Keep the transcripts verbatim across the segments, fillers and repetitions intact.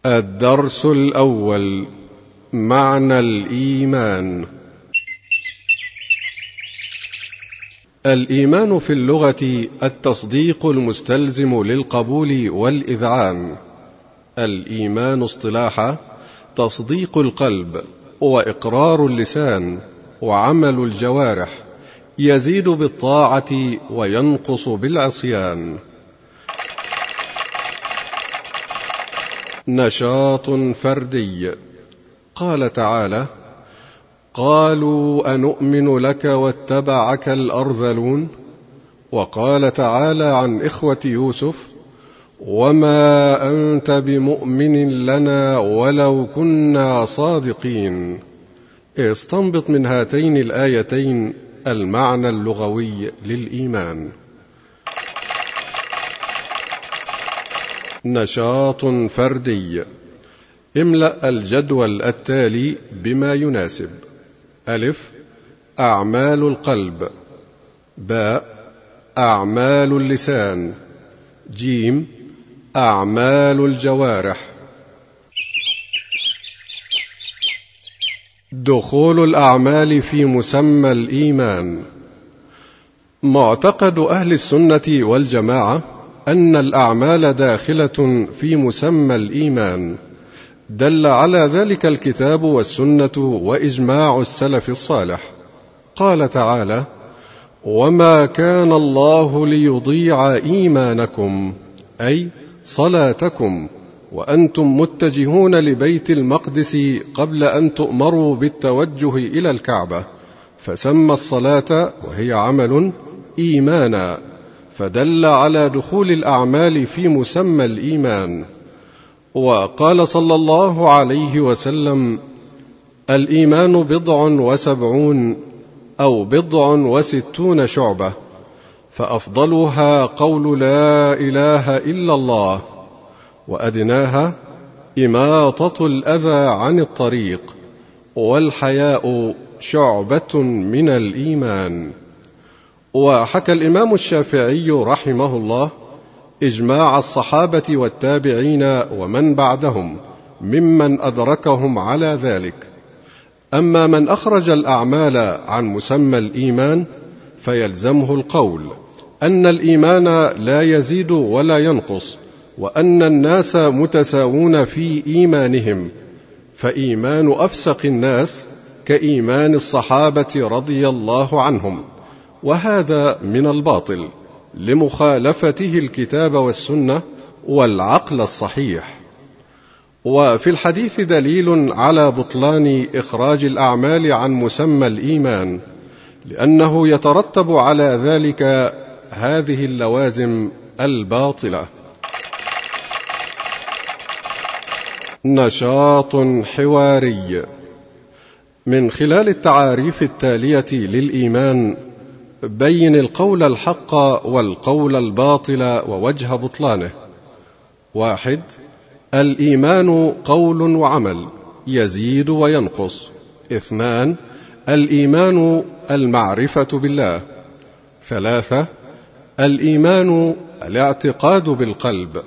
الدرس الأول: معنى الإيمان. الإيمان في اللغة التصديق المستلزم للقبول والإذعان. الإيمان اصطلاحا تصديق القلب وإقرار اللسان وعمل الجوارح، يزيد بالطاعة وينقص بالعصيان. نشاط فردي. قال تعالى: قالوا أنؤمن لك واتبعك الأرذلون. وقال تعالى عن إخوة يوسف: وما أنت بمؤمن لنا ولو كنا صادقين. استنبط من هاتين الآيتين المعنى اللغوي للإيمان. نشاط فردي. املأ الجدول التالي بما يناسب: ألف: أعمال القلب. باء: أعمال اللسان. جيم: أعمال الجوارح. دخول الأعمال في مسمى الإيمان. معتقد أهل السنة والجماعة أن الأعمال داخلة في مسمى الإيمان، دل على ذلك الكتاب والسنة وإجماع السلف الصالح. قال تعالى: وما كان الله ليضيع إيمانكم، أي صلاتكم، وأنتم متجهون لبيت المقدس قبل أن تؤمروا بالتوجه إلى الكعبة، فسمى الصلاة وهي عمل إيمانا، فدل على دخول الأعمال في مسمى الإيمان. وقال صلى الله عليه وسلم: الإيمان بضع وسبعون أو بضع وستون شعبة، فأفضلها قول لا إله إلا الله، وأدناها إماطة الأذى عن الطريق، والحياء شعبة من الإيمان. وحكى الإمام الشافعي رحمه الله إجماع الصحابة والتابعين ومن بعدهم ممن أدركهم على ذلك. أما من أخرج الأعمال عن مسمى الإيمان فيلزمه القول أن الإيمان لا يزيد ولا ينقص، وأن الناس متساوون في إيمانهم، فإيمان أفسق الناس كإيمان الصحابة رضي الله عنهم، وهذا من الباطل لمخالفته الكتاب والسنة والعقل الصحيح. وفي الحديث دليل على بطلان إخراج الأعمال عن مسمى الإيمان، لأنه يترتب على ذلك هذه اللوازم الباطلة. نشاط حواري. من خلال التعاريف التالية للإيمان بين القول الحق والقول الباطل ووجه بطلانه. واحد: الإيمان قول وعمل، يزيد وينقص. اثنان: الإيمان المعرفة بالله. ثلاثة: الإيمان الاعتقاد بالقلب.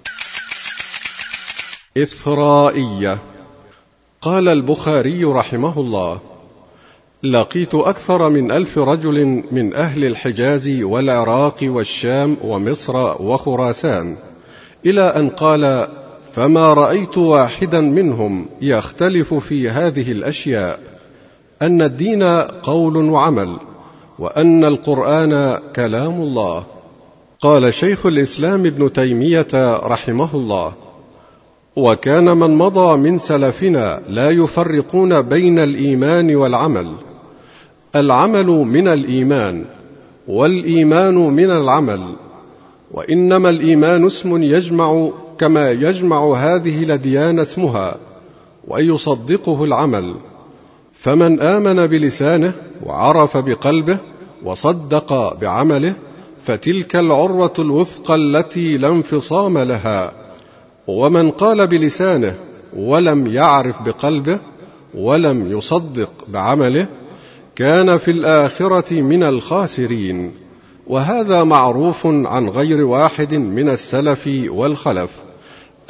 إثرائية. قال البخاري رحمه الله: لقيت أكثر من ألف رجل من أهل الحجاز والعراق والشام ومصر وخراسان، إلى أن قال: فما رأيت واحدا منهم يختلف في هذه الأشياء، أن الدين قول وعمل، وأن القرآن كلام الله. قال شيخ الإسلام ابن تيمية رحمه الله: وكان من مضى من سلفنا لا يفرقون بين الإيمان والعمل. العمل من الإيمان، والإيمان من العمل، وإنما الإيمان اسم يجمع كما يجمع هذه الأديان اسمها، ويصدقه العمل. فمن آمن بلسانه وعرف بقلبه وصدق بعمله فتلك العروة الوثقى التي لا انفصام لها. ومن قال بلسانه ولم يعرف بقلبه ولم يصدق بعمله كان في الآخرة من الخاسرين. وهذا معروف عن غير واحد من السلف والخلف،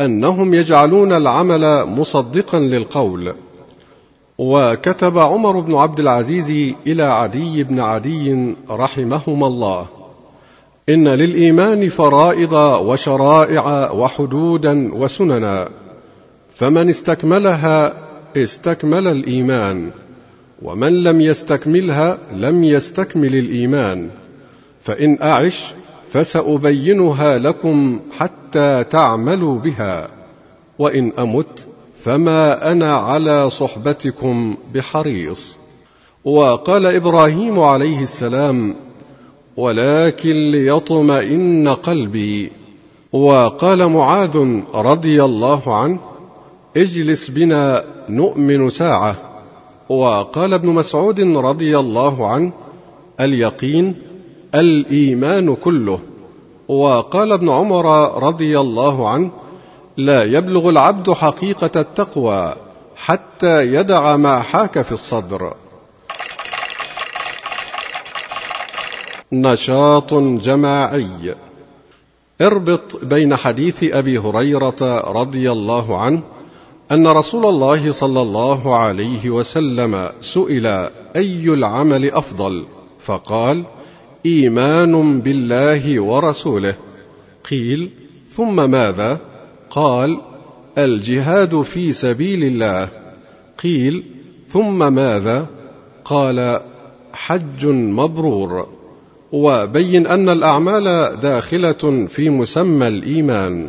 أنهم يجعلون العمل مصدقا للقول. وكتب عمر بن عبد العزيز إلى عدي بن عدي رحمهما الله: إن للإيمان فرائض وشرائع وحدودا وسننا، فمن استكملها استكمل الإيمان، ومن لم يستكملها لم يستكمل الإيمان. فإن أعش فسأبينها لكم حتى تعملوا بها، وإن أمت فما أنا على صحبتكم بحريص. وقال إبراهيم عليه السلام: ولكن ليطمئن قلبي. وقال معاذ رضي الله عنه: اجلس بنا نؤمن ساعة. وقال ابن مسعود رضي الله عنه: اليقين الإيمان كله. وقال ابن عمر رضي الله عنه: لا يبلغ العبد حقيقة التقوى حتى يدع ما حاك في الصدر. نشاط جماعي. اربط بين حديث أبي هريرة رضي الله عنه أن رسول الله صلى الله عليه وسلم سئل: أي العمل أفضل؟ فقال: إيمان بالله ورسوله. قيل: ثم ماذا؟ قال: الجهاد في سبيل الله. قيل: ثم ماذا؟ قال: حج مبرور. وبين أن الأعمال داخلة في مسمى الإيمان.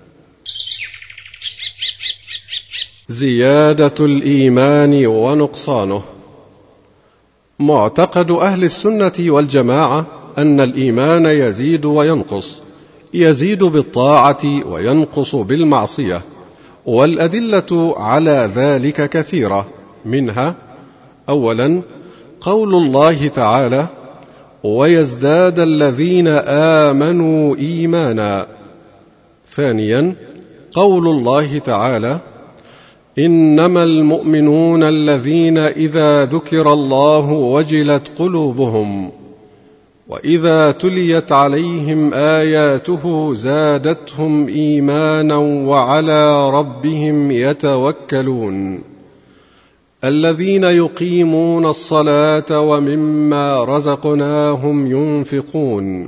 زيادة الإيمان ونقصانه. معتقد أهل السنة والجماعة أن الإيمان يزيد وينقص، يزيد بالطاعة وينقص بالمعصية، والأدلة على ذلك كثيرة، منها: أولا قول الله تعالى: ويزداد الذين آمنوا إيمانا. ثانيا قول الله تعالى: إنما المؤمنون الذين إذا ذكر الله وجلت قلوبهم وإذا تليت عليهم آياته زادتهم إيمانا وعلى ربهم يتوكلون الذين يقيمون الصلاة ومما رزقناهم ينفقون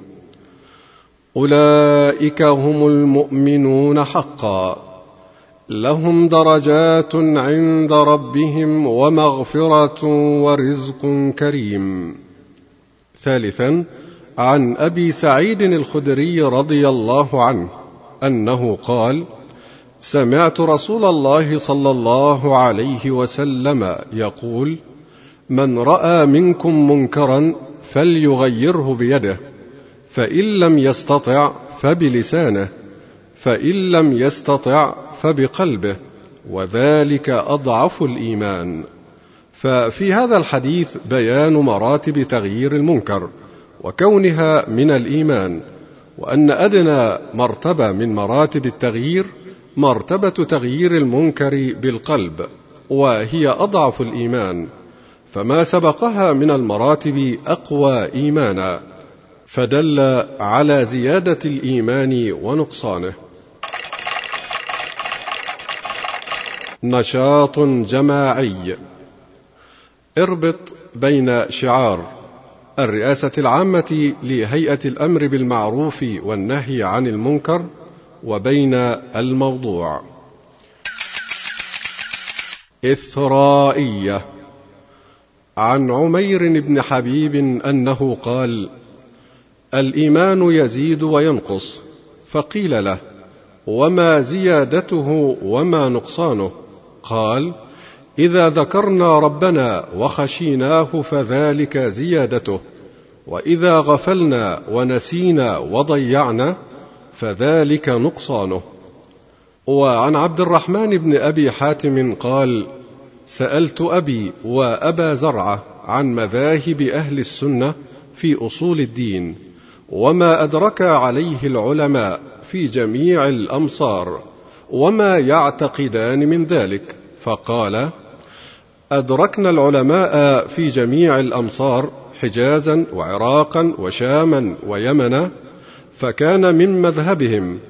أولئك هم المؤمنون حقا لهم درجات عند ربهم ومغفرة ورزق كريم. ثالثا عن أبي سعيد الخدري رضي الله عنه أنه قال: سمعت رسول الله صلى الله عليه وسلم يقول: من رأى منكم منكرا فليغيره بيده، فإن لم يستطع فبلسانه، فإن لم يستطع فبقلبه، وذلك أضعف الإيمان. ففي هذا الحديث بيان مراتب تغيير المنكر وكونها من الإيمان، وأن أدنى مرتبة من مراتب التغيير مرتبة تغيير المنكر بالقلب، وهي أضعف الإيمان، فما سبقها من المراتب أقوى إيمانا، فدل على زيادة الإيمان ونقصانه. نشاط جماعي. اربط بين شعار الرئاسة العامة لهيئة الأمر بالمعروف والنهي عن المنكر وبين الموضوع. إثرائية. عن عمير بن حبيب أنه قال: الإيمان يزيد وينقص. فقيل له: وما زيادته وما نقصانه؟ قال: إذا ذكرنا ربنا وخشيناه فذلك زيادته، وإذا غفلنا ونسينا وضيعنا فذلك نقصانه. وعن عبد الرحمن بن أبي حاتم قال: سألت أبي وأبا زرعة عن مذاهب أهل السنة في أصول الدين وما أدرك عليه العلماء في جميع الأمصار وما يعتقدان من ذلك، فقال: أدركنا العلماء في جميع الأمصار حجازا وعراقا وشاما ويمنا، فكان من مذهبهم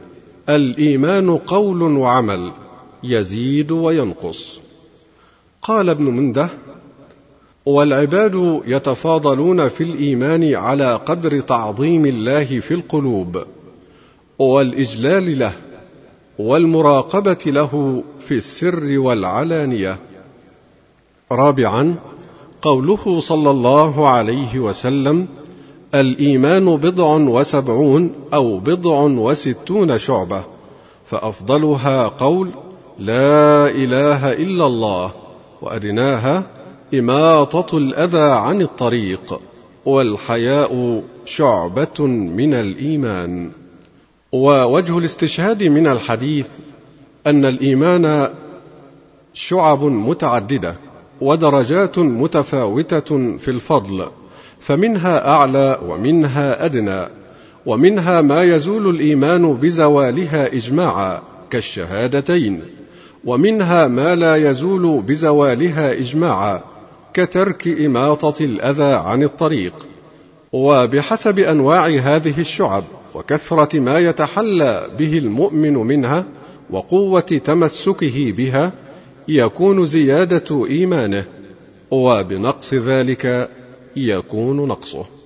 الإيمان قول وعمل، يزيد وينقص. قال ابن منده: والعباد يتفاضلون في الإيمان على قدر تعظيم الله في القلوب، والإجلال له، والمراقبة له في السر والعلانية. رابعا، قوله صلى الله عليه وسلم: الإيمان بضع وسبعون أو بضع وستون شعبة، فأفضلها قول لا إله إلا الله، وأدناها إماطة الأذى عن الطريق، والحياء شعبة من الإيمان. ووجه الاستشهاد من الحديث أن الإيمان شعب متعددة ودرجات متفاوتة في الفضل، فمنها أعلى ومنها أدنى، ومنها ما يزول الإيمان بزوالها إجماعا كالشهادتين، ومنها ما لا يزول بزوالها إجماعا كترك إماطة الأذى عن الطريق. وبحسب أنواع هذه الشعب وكثرة ما يتحلى به المؤمن منها وقوة تمسكه بها يكون زيادة إيمانه، وبنقص ذلك يكون نقصه.